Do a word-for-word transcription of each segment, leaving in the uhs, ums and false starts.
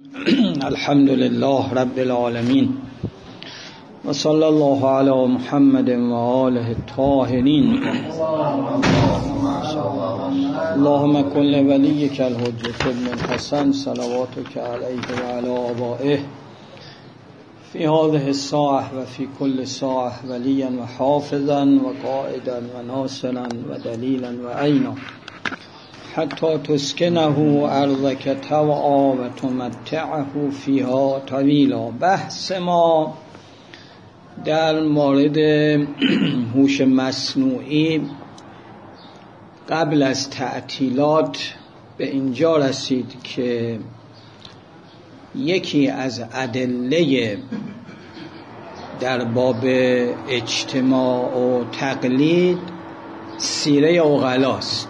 الحمد لله رب العالمين و صلی الله علی محمد و آله الطاهرین. اللهم کل ولیک الحجة ابن الحسن صلواتک علیه و علی آبائه فی هذه الساعة و فی کل ساعة ولیا و حافظا و قائدا و ناصرا و دلیلا و عینا حتی تسکنه ارضک طوعا و تمتعه فیها طویلا. بحث ما در مورد هوش مصنوعی قبل از تعطیلات به اینجا رسید که یکی از ادله در باب اجتماع و تقلید سیره عقلاست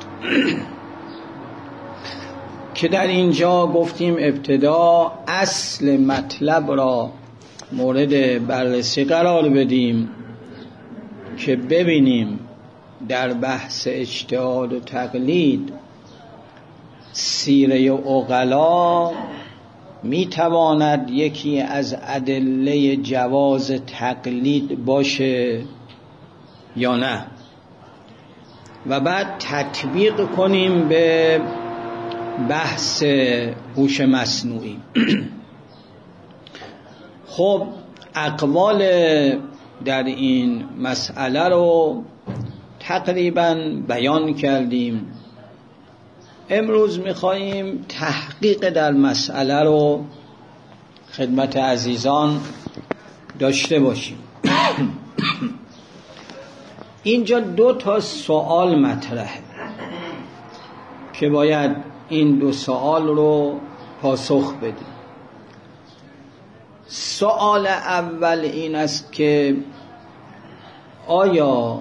که در اینجا گفتیم ابتدا اصل مطلب را مورد بررسی قرار بدیم که ببینیم در بحث اجتهاد و تقلید سیره عقلا میتواند یکی از ادله جواز تقلید باشه یا نه، و بعد تطبیق کنیم به بحث هوش مصنوعی. خب اقوال در این مسئله رو تقریبا بیان کردیم. امروز میخواییم تحقیق در مسئله رو خدمت عزیزان داشته باشیم. اینجا دو تا سوال مطرحه که باید این دو سوال رو پاسخ بدیم. سوال اول این است که آیا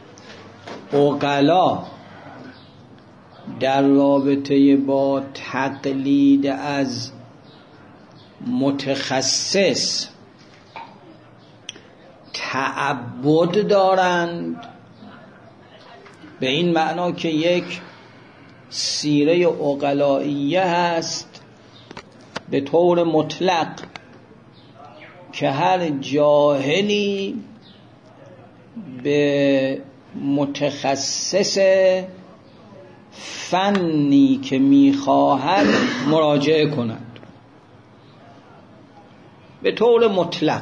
عقلا در رابطه با تقلید از متخصص تعبد دارند، به این معنا که یک سیره عقلائیه هست به طور مطلق که هر جاهلی به متخصص فنی که میخواهد مراجعه کند به طور مطلق.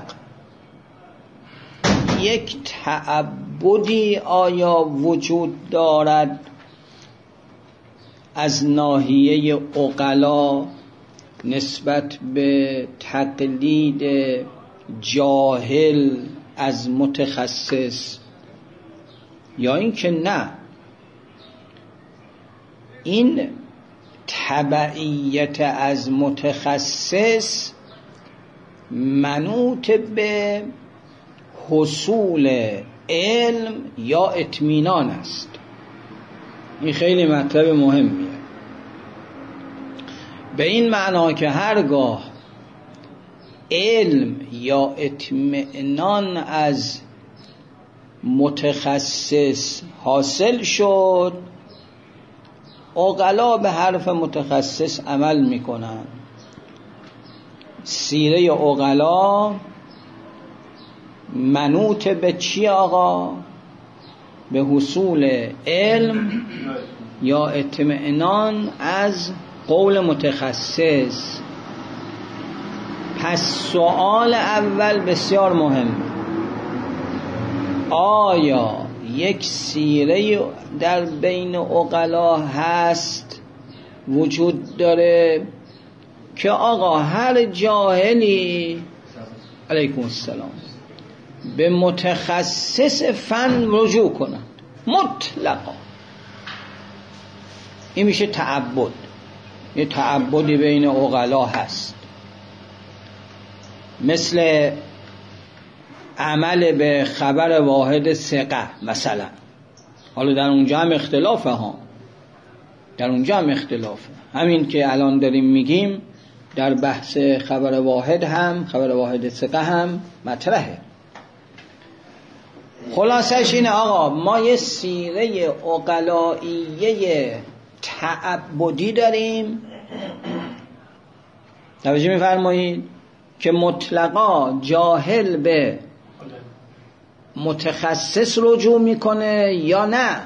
یک تعبدی آیا وجود دارد از ناحیه عقلا نسبت به تقلید جاهل از متخصص، یا اینکه نه، این تبعیت از متخصص منوط به حصول علم یا اطمینان است. این خیلی مطلب مهمیه، به این معنا که هرگاه علم یا اطمینان از متخصص حاصل شد، عقلا به حرف متخصص عمل میکنن. سیره عقلا منوط به چی آقا؟ به حصول علم یا اطمینان از قول متخصص. پس سوال اول بسیار مهم، آیا یک سیره در بین عقلا هست، وجود داره که آقا هر جاهلی علیکم السلام به متخصص فن رجوع کنند مطلقا؟ این میشه تعبد. یه تعبدی بین عقلا هست، مثل عمل به خبر واحد ثقه مثلا. حالا در اونجا هم اختلافه ها، در اونجا هم اختلافه. همین که الان داریم میگیم در بحث خبر واحد هم، خبر واحد ثقه هم مطرحه. خلاصش اینه آقا، ما یه سیره عقلائیه تعبدی داریم توجه می‌فرمایید که مطلقا جاهل به متخصص رجوع میکنه یا نه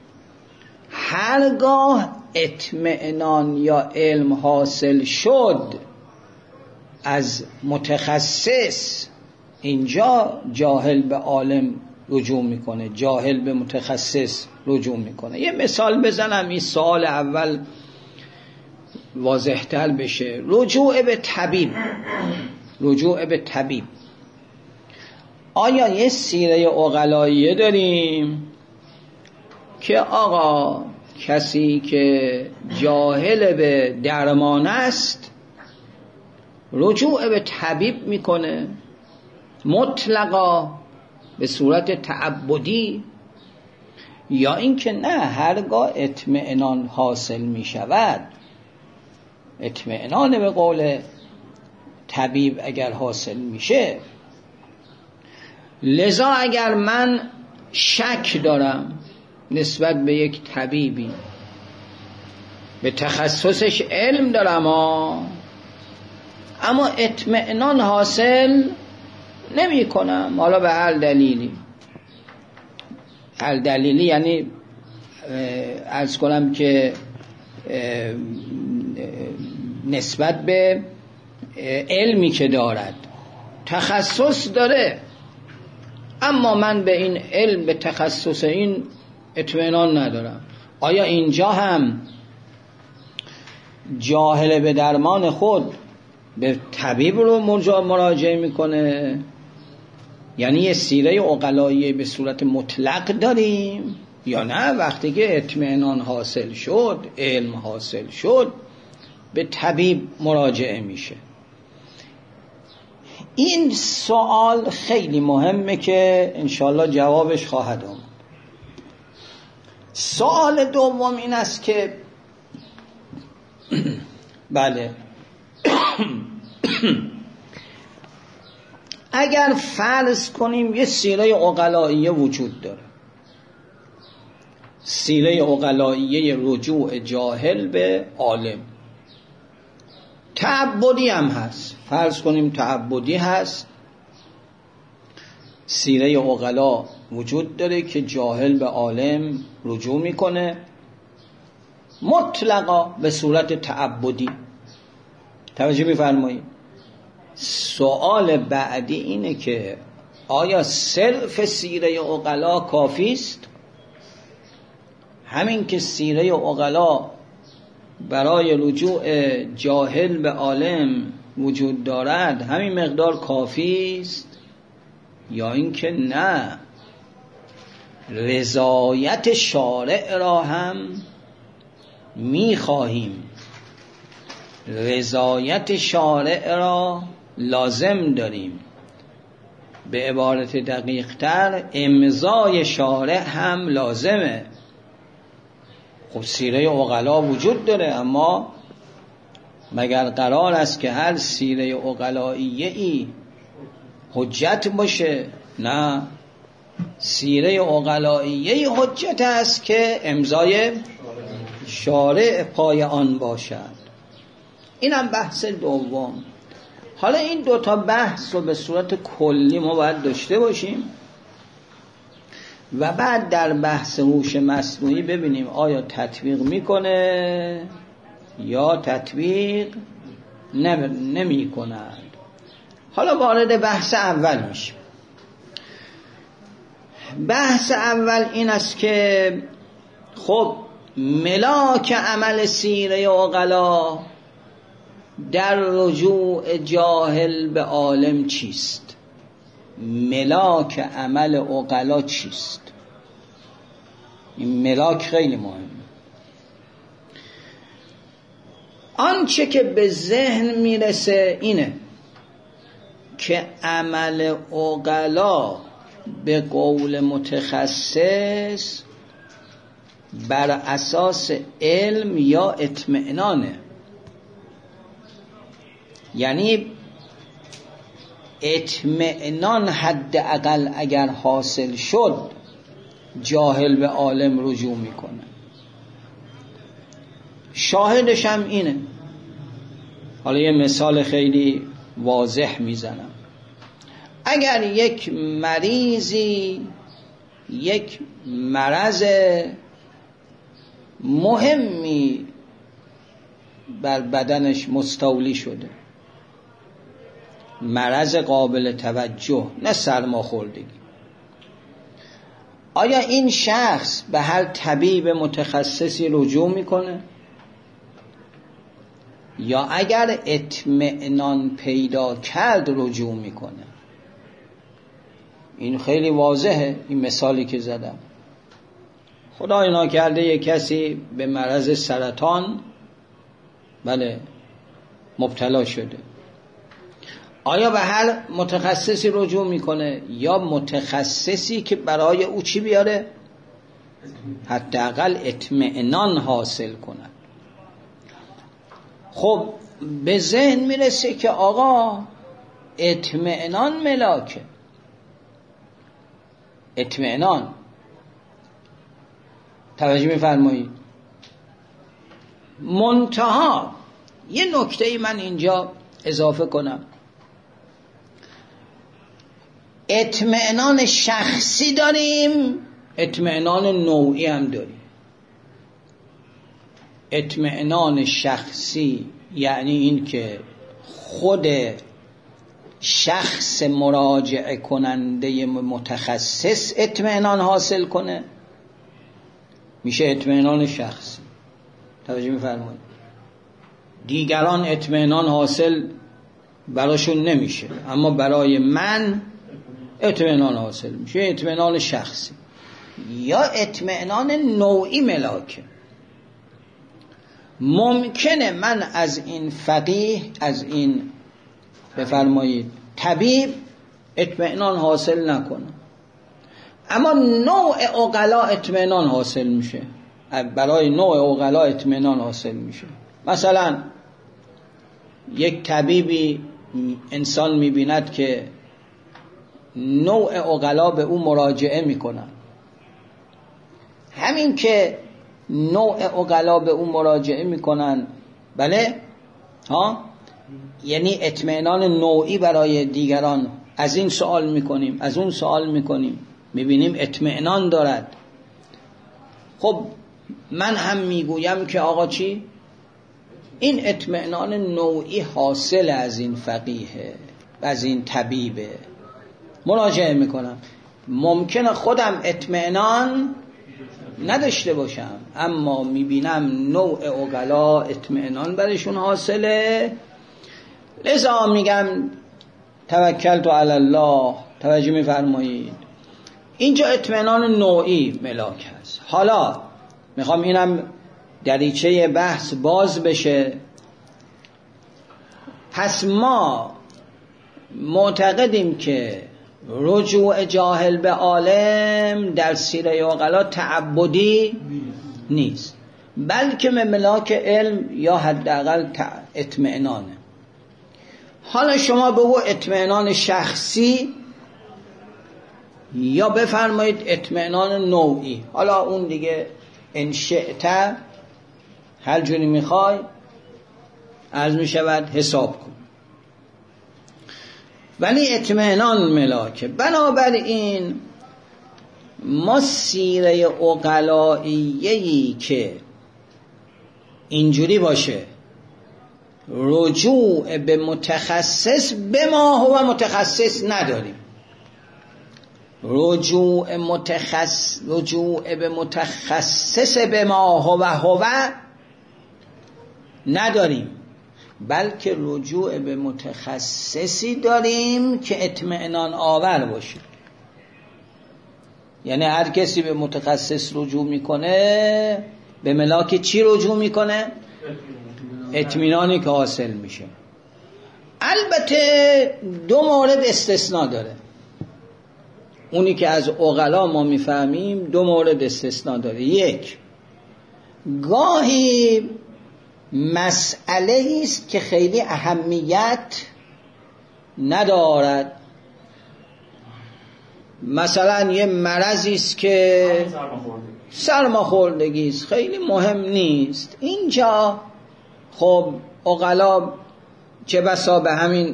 هرگاه اطمئنان یا علم حاصل شد از متخصص، اینجا جاهل به عالم رجوع میکنه، جاهل به متخصص رجوع میکنه. یه مثال بزنم این سوال اول واضح‌تر بشه. رجوع به طبیب، رجوع به طبیب، آیا یه سیره عقلاییه داریم که آقا کسی که جاهل به درمان است رجوع به طبیب میکنه مطلقا به صورت تعبدی، یا اینکه نه هرگاه اطمئنان حاصل میشود، اطمئنان به قول طبیب اگر حاصل میشه، لذا اگر من شک دارم نسبت به یک طبیبی، به تخصصش علم دارم ها، اما اطمئنان حاصل نمی کنم، حالا به هر دلیلی، هر دلیلی یعنی عرض کنم که نسبت به علمی که دارد، تخصص داره اما من به این علم، به تخصص این اطمینان ندارم، آیا اینجا هم جاهل به درمان خود به طبیب رو مراجعه میکنه؟ یعنی یه سیره عقلایی به صورت مطلق داریم یا نه وقتی که اطمینان حاصل شد، علم حاصل شد، به طبیب مراجعه میشه؟ این سوال خیلی مهمه که انشالله جوابش خواهد آمد. سوال دوم این است که بله اگر فرض کنیم یه سیره عقلاییه وجود داره، سیره عقلاییه رجوع جاهل به عالم، تعبدی هم هست، فرض کنیم تعبدی هست، سیره عقلا وجود داره که جاهل به عالم رجوع میکنه مطلقا به صورت تعبدی. توجه میفرمایید؟ سوال بعدی اینه که آیا صرف سیره عقلا کافی است؟ همین که سیره عقلا برای رجوع جاهل به عالم وجود دارد همین مقدار کافی است، یا اینکه نه رضایت شارع را هم میخواهیم، رضایت شارع را لازم داریم، به عبارت دقیق تر امضای شارع هم لازمه. خب سیره عقلا وجود داره، اما مگر قرار است که هر سیره عقلاییه ای حجت باشه؟ نه، سیره عقلاییه حجت است که امضای شارع پای آن باشد. اینم بحث دوم. حالا این دوتا بحث رو به صورت کلی ما باید داشته باشیم و بعد در بحث هوش مصنوعی ببینیم آیا تطبیق میکنه یا تطبیق نمی کند. حالا وارد بحث اول میشیم. بحث اول این است که خب ملاک عمل سیره عقلا در رجوع جاهل به عالم چیست؟ ملاک عمل عقلا چیست؟ این ملاک خیلی مهمه. آنچه که به ذهن میرسه اینه که عمل عقلا به قول متخصص بر اساس علم یا اطمئنانه. یعنی اطمئنان حداقل اگر حاصل شد جاهل به عالم رجوع میکنه. شاهدش هم اینه حالا یه مثال خیلی واضح میزنم. اگر یک مریضی یک مرض مهمی بر بدنش مستولی شده، مرض قابل توجه، نه سرماخوردگی، آیا این شخص به هر طبیب متخصصی رجوع میکنه؟ یا اگر اطمئنان پیدا کرد رجوع میکنه؟ این خیلی واضحه این مثالی که زدم. خدای ناکرده یک کسی به مرض سرطان بله مبتلا شده، آیا به هر متخصصی رجوع میکنه یا متخصصی که برای او چی بیاره؟ حداقل اطمئنان حاصل کنه. خب به ذهن میرسه که آقا اطمئنان ملاکه، اطمئنان، توجه میفرمایید. منتها یه نکته ای من اینجا اضافه کنم، اطمئنان شخصی داریم، اطمئنان نوعی هم داریم. اطمئنان شخصی یعنی این که خود شخص مراجعه کننده متخصص اطمئنان حاصل کنه، میشه اطمئنان شخصی. توجه میفرمایید. دیگران اطمئنان حاصل براشون نمیشه، اما برای من اطمئنان حاصل میشه، اطمئنان شخصی. یا اطمئنان نوعی ملاکه، ممکنه من از این فقیه، از این بفرمایید طبیب اطمئنان حاصل نکنم، اما نوع عقلا اطمئنان حاصل میشه، برای نوع عقلا اطمئنان حاصل میشه. مثلا یک طبیبی انسان میبیند که نوع عقلا به او مراجعه میکنن، همین که نوع عقلا به او مراجعه میکنن بله ها، یعنی اطمئنان نوعی برای دیگران، از این سوال میکنیم از اون سوال میکنیم، میبینیم اطمئنان دارد. خب من هم میگویم که آقا چی؟ این اطمئنان نوعی حاصل از این فقیه، از این طبیبه، مراجعه میکنم. ممکنه خودم اطمئنان نداشته باشم، اما میبینم نوع عقلا اطمئنان برشون حاصله، لذا میگم توکلت علی الله. توجه میفرمایید. اینجا اطمئنان نوعی ملاک هست. حالا میخوام اینم دریچه بحث باز بشه. پس ما معتقدیم که رجوع جاهل به عالم در سیره عقلا تعبدی نیست، بلکه ملاک علم یا حداقل اطمئنانه. حالا شما به او اطمئنان شخصی یا بفرمایید اطمئنان نوعی، حالا اون دیگه ان شئت هر جوری میخوای عرض میشود حساب کن، ولی اطمئنان ملاکه. بنابراین ما سیره عقلائیه‌ای که اینجوری باشه رجوع به متخصص به ما هو متخصص نداریم، رجوع متخصص رجوع به متخصص به ما هو هو نداریم، بلکه رجوع به متخصصی داریم که اطمئنان آور باشه. یعنی هر کسی به متخصص رجوع میکنه به ملاک چی رجوع میکنه؟ اطمینانی که حاصل میشه. البته دو مورد استثناء داره، اونی که از عقلا ما میفهمیم دو مورد استثناء داره. یک، گاهی مسئله است که خیلی اهمیت ندارد، مثلا یه مرضی است که سرماخوردگی است، خیلی مهم نیست، اینجا خب عقلا چه بسا به همین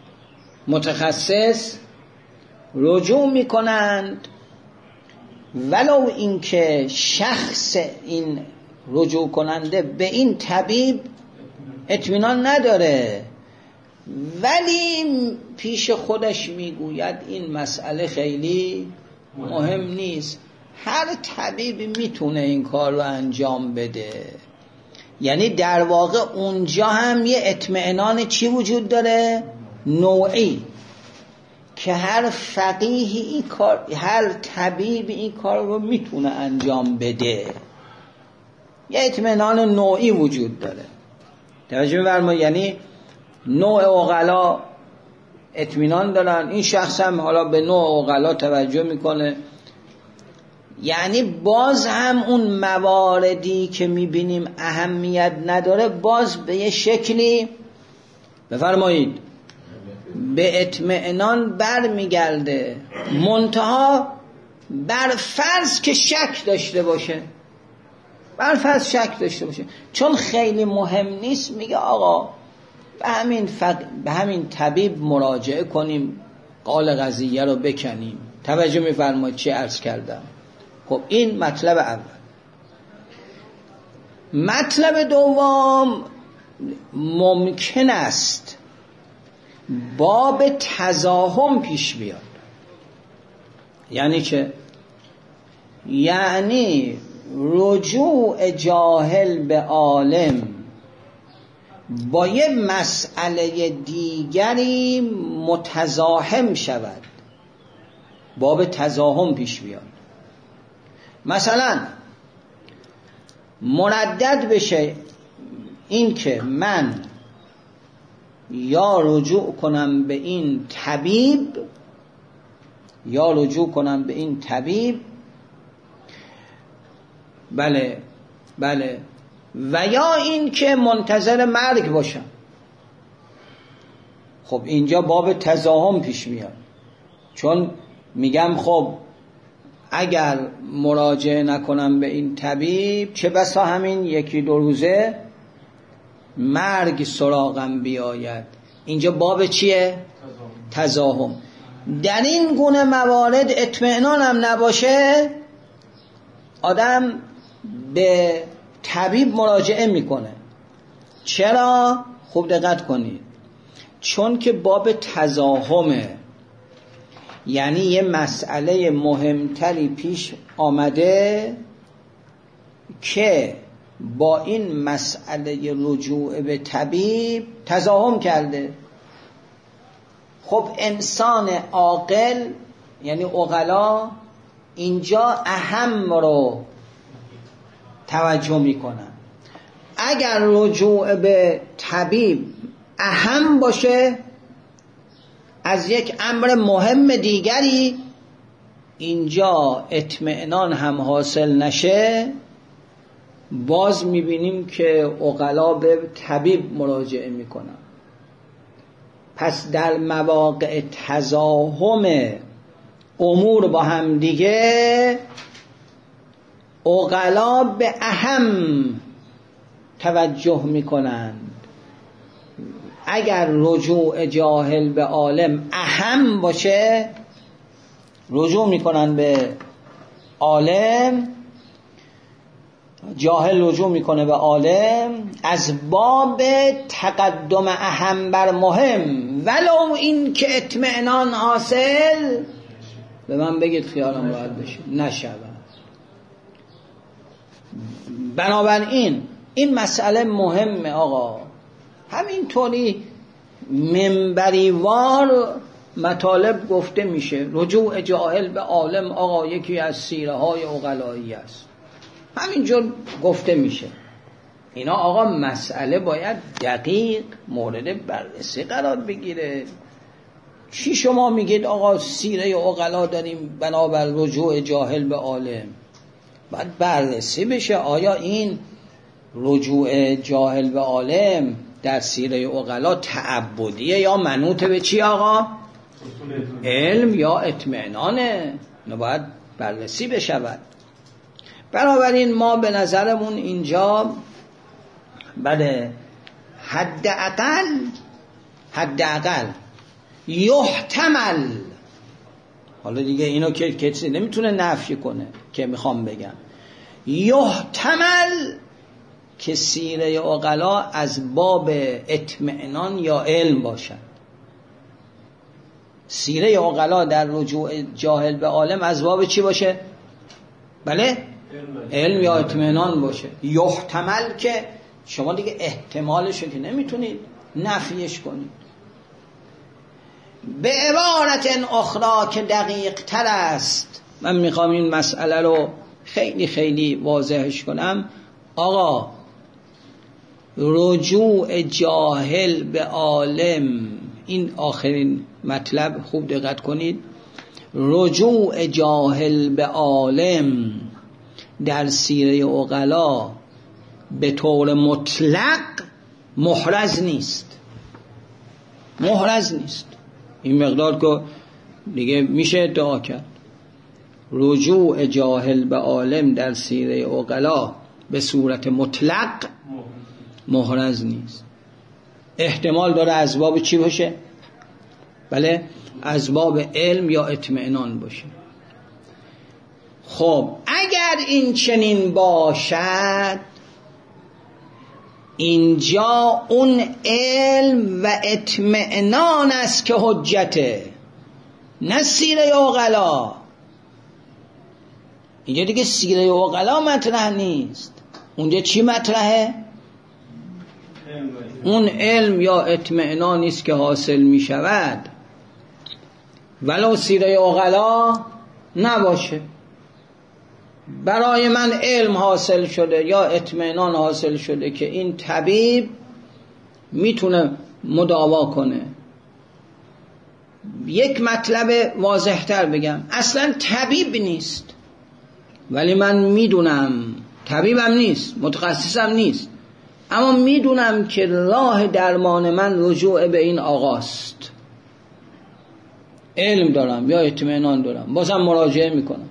متخصص رجوع میکنند، ولو اینکه شخص این رجوع کننده به این طبیب اطمینان نداره، ولی پیش خودش میگوید این مسئله خیلی مهم نیست، هر طبیبی میتونه این کار رو انجام بده. یعنی در واقع اونجا هم یه اطمینان چی وجود داره؟ نوعی، که هر فقیهی این کار، هر طبیبی این کار رو میتونه انجام بده. یه اطمینان نوعی وجود داره. توجه می‌فرمایید؟ یعنی نوع عقلا اطمینان دارن، این شخص هم حالا به نوع عقلا توجه میکنه. یعنی باز هم اون مواردی که میبینیم اهمیت نداره، باز به یه شکلی بفرمایید به اطمینان بر میگرده، منتها بر فرض که شک داشته باشه، بر فرض شک داشته باشه، چون خیلی مهم نیست، میگه آقا به همین فق... به همین طبیب مراجعه کنیم، قال قضیه رو بکنیم. توجه میفرمایید چی عرض کردم؟ خب این مطلب اول. مطلب دوم، ممکن است باب تزاحم پیش بیاد. یعنی چه؟ یعنی رجوع جاهل به عالم با یه مسئله دیگری متزاحم شود، باب تزاحم پیش بیاد. مثلا مردد بشه این که من یا رجوع کنم به این طبیب یا رجوع کنم به این طبیب بله بله و یا این که منتظر مرگ باشم. خب اینجا باب تزاحم پیش میاد، چون میگم خب اگر مراجعه نکنم به این طبیب، چه بسا همین یکی دو روزه مرگ سراغم بیاید. اینجا باب چیه؟ تزاحم. در این گونه موارد اطمینان هم نباشه، آدم به طبیب مراجعه میکنه. چرا؟ خوب دقت کنید، چون که باب تزاحمه، یعنی یه مسئله مهمتری پیش آمده که با این مسئله رجوع به طبیب تزاحم کرده. خب انسان عاقل یعنی عقلا اینجا اهم رو توجه میکنن. اگر رجوع به طبیب اهم باشه از یک امر مهم دیگری، اینجا اطمینان هم حاصل نشه، باز میبینیم که عقلا به طبیب مراجعه میکنن. پس در مواقع تزاحم امور با هم دیگه عقلا به اهم توجه میکنند. اگر رجوع جاهل به عالم اهم باشه، رجوع میکنن به عالم، جاهل رجوع میکنه به عالم از باب تقدم اهم بر مهم، ولو این که اطمینان حاصل به من بگید خیالم راحت بشه نشود. بنابراین این مسئله مهمه آقا. همینطوری منبریوار مطالب گفته میشه. رجوع جاهل به عالم آقا یکی از سیره های عقلایی است، همینجور گفته میشه. اینا آقا مسئله باید دقیق مورد بررسی قرار بگیره. چی شما میگید آقا سیره عقلا داریم بنابر رجوع جاهل به عالم؟ باید بررسی بشه آیا این رجوع جاهل به عالم در سیره عقلا تعبدیه یا منوط به چی آقا؟ علم یا اطمینانه؟ نه، باید بررسی بشود. بنابراین ما به نظرمون اینجا بله حداقل حداقل یحتمل، حالا دیگه اینو که کسی نمیتونه نفی کنه که میخوام بگم، یحتمل که سیره عقلا از باب اطمئنان یا علم باشد. سیره عقلا در رجوع جاهل به عالم از باب چی باشه؟ بله؟ علم یا اطمئنان باشه. یحتمل که شما دیگه احتمالشو که نمیتونید نفیش کنید. به عبارت اخرى که دقیق تر است، من میخوام این مسئله رو خیلی خیلی واضحش کنم. آقا رجوع جاهل به عالم، این آخرین مطلب خوب دقت کنید، رجوع جاهل به عالم در سیره عقلا به طور مطلق محرز نیست، محرز نیست. این مقدار که دیگه میشه ادعا کرد. رجوع جاهل به عالم در سیره عقلا به صورت مطلق محرز نیست. احتمال داره از باب چی باشه؟ بله، از باب علم یا اطمئنان باشه. خب اگر این چنین باشد، اینجا اون علم و اطمئنان است که حجته، نه سیره عقلا. اینجا دیگه سیره عقلا مطرح نیست. اونجا چی مطرحه؟ اون علم یا اطمئنانی است که حاصل می شود ولو سیره عقلا نباشه. برای من علم حاصل شده یا اطمئنان حاصل شده که این طبیب میتونه مداوا کنه. یک مطلب واضح‌تر بگم، اصلا طبیب نیست ولی من میدونم، طبیبم نیست، متخصصم نیست، اما میدونم که راه درمان من رجوع به این آقاست. علم دارم یا اطمئنان دارم، بازم مراجعه میکنم.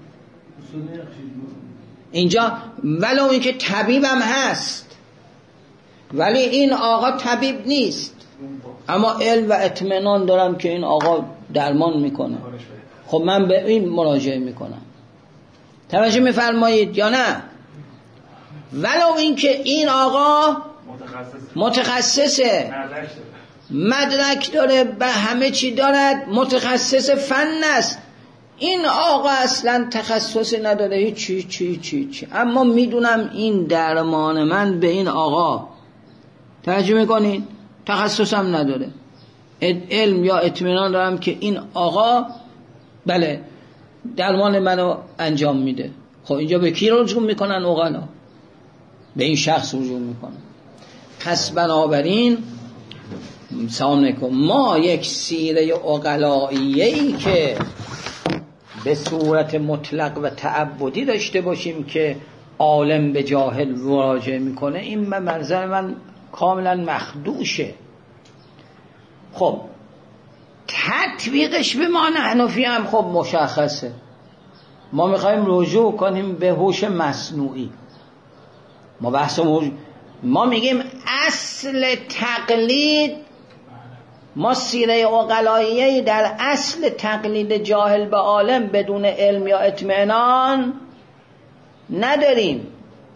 اینجا ولو اینکه طبیبم هست ولی این آقا طبیب نیست، اما علم و اطمئنان دارم که این آقا درمان میکنه. خب من به این مراجعه میکنم. توجه میفرمایید یا نه؟ ولو اینکه این آقا متخصصه، مدرک داره، به همه چی دارد، متخصص فن است، این آقا اصلا تخصص نداره، هیچ چی چی چی چی، اما میدونم این درمان من به این آقا. توجه میکنید؟ تخصصم نداره، علم یا اطمینان دارم که این آقا بله درمان منو انجام میده. خب اینجا به کی رجوع میکنن عقلا؟ به این شخص رجوع میکنن. پس بنابراین سلام علیکم، ما یک سیره عقلاییه‌ای که به صورت مطلق و تعبدی داشته باشیم که عالم به جاهل مراجعه میکنه، این به منظر من کاملا مخدوشه. خب تطبیقش به ما حنفی هم خب مشخصه. ما میخوایم رجوع کنیم به هوش مصنوعی. ما بحث ما میگیم اصل تقلید، ما سیره عقلاییه در اصل تقلید جاهل به عالم بدون علم یا اطمئنان نداریم.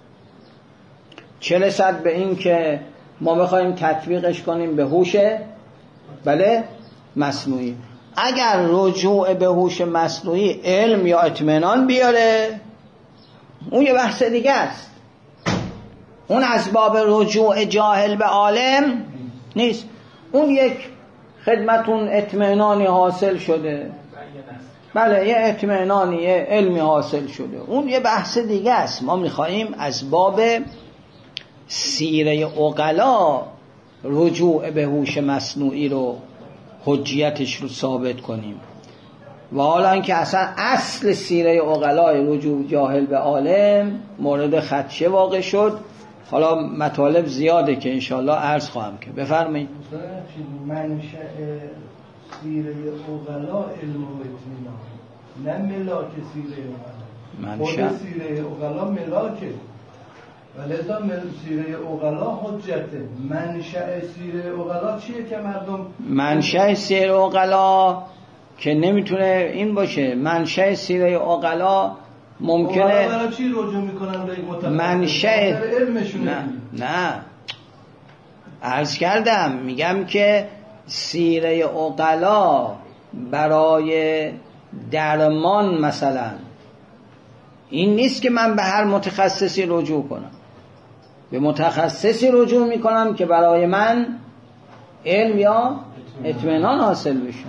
چه رسد به این که ما بخوایم تطبیقش کنیم به هوش بله مصنوعی. اگر رجوع به هوش مصنوعی علم یا اطمئنان بیاره، اون یه بحث دیگه است. اون از باب رجوع جاهل به عالم نیست. اون یک خدمتون اطمئنانی حاصل شده، بله یه اطمئنانی یه علمی حاصل شده، اون یه بحث دیگه است. ما میخواییم از باب سیره عقلا رجوع به هوش مصنوعی رو حجیتش رو ثابت کنیم. و حالا اینکه اصلا اصل سیره عقلای رجوع جاهل به عالم مورد خدشه واقع شد، حالا مطالب زیاده که انشالله عرض خواهم که بفرمایید. منشأ سیره عقلا علم و اطمینان، نه ملاک سیره عقلا. منشأ خود سیره عقلا ملاکه، ولذا سیره اوغلا حجته. منشأ سیره اوغلا چیه که مردم منشأ سیره اوغلا که نمیتونه این باشه. منشأ سیره اوغلا ممکنه برای چی رجوع میکنن به متفکر؟ منشأ نه نه عرض کردم میگم که سیره اوغلا برای درمان مثلا این نیست که من به هر متخصصی رجوع کنم، به متخصصی رجوع میکنم که برای من علم یا اطمینان حاصل بشه.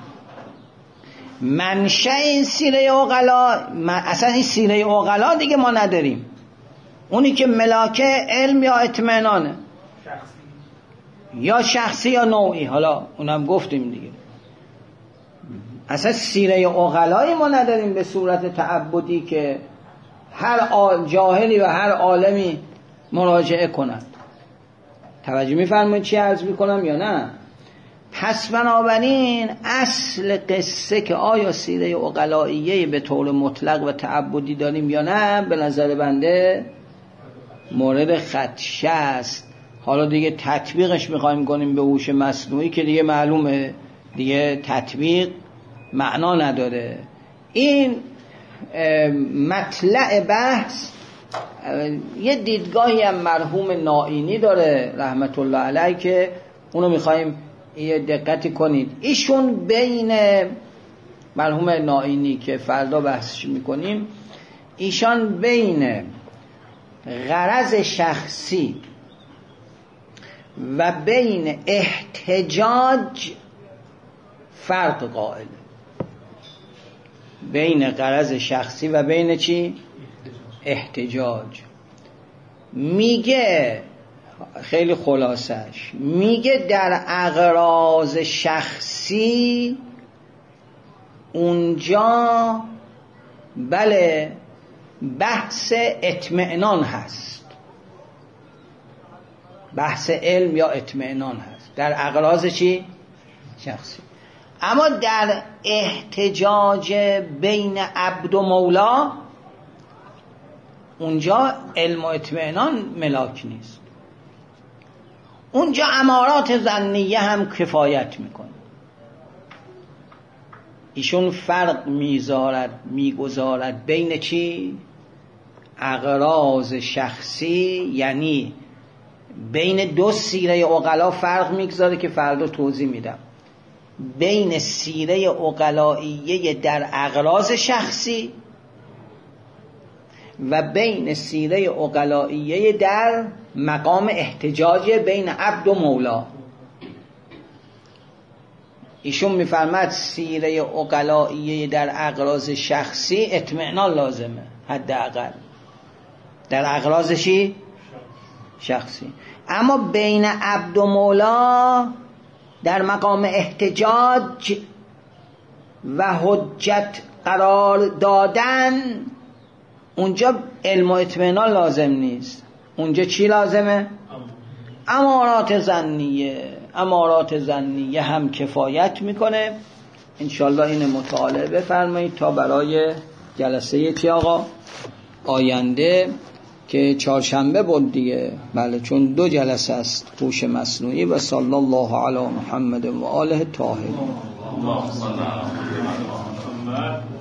منشأ این سیره اوغلا اصلا این سیره اوغلا دیگه ما نداریم، اونی که ملاکه علم یا اطمینانه، شخصی یا شخصی یا نوعی، حالا اونم گفتیم دیگه. اصلا سیره اوغلایی ما نداریم به صورت تعبدی که هر جاهلی و هر عالمی مراجعه کند. توجه میفرمایید چی عرض میکنم یا نه؟ پس بنابراین اصل قصه که آیا سیره اوغلاییه به طور مطلق و تعبدی داریم یا نه، به نظر بنده مورد خدشه است. حالا دیگه تطبیقش میخوایم کنیم به هوش مصنوعی که دیگه معلومه دیگه تطبیق معنا نداره. این مطلع بحث یه دیدگاهی هم مرحوم نائینی داره رحمت الله علیه که اونو میخوایم یه دقتی کنید. ایشون بین مرحوم نائینی که فردا بحثش میکنیم، ایشان بین غرض شخصی و بین احتجاج فرق قائل. بین غرض شخصی و بین چی؟ احتجاج. میگه خیلی خلاصش میگه در اغراض شخصی اونجا بله بحث اطمئنان هست، بحث علم یا اطمئنان هست در اغراض چی؟ شخصی. اما در احتجاج بین عبد و مولا اونجا علم و اطمئنان ملاک نیست، اونجا امارات ظنیه هم کفایت میکنه. ایشون فرق میذارد میگذارد بین چی؟ اغراض شخصی، یعنی بین دو سیره اوغلا فرق میگذاره که فردا توضیح میدم. بین سیره اوغلائیه در اغراض شخصی و بین سیره اوغلائیه در مقام احتجاج بین عبد و مولا. ایشون میفرماد سیره اوغلائیه در اغراض شخصی اطمئنان لازمه، حداقل در اغراض چی؟ شخصی. اما بین عبد و مولا در مقام احتجاج و حجت قرار دادن اونجا علم و اطمینان لازم نیست. اونجا چی لازمه؟ امارات ظنیه. امارات ظنیه هم کفایت میکنه. انشالله این مطالعه بفرمایید تا برای جلسه چی آقا؟ آینده که چهارشنبه بود دیگه، بله، چون دو جلسه است هوش مصنوعی. و صلی الله علی محمد و آله طاهرین.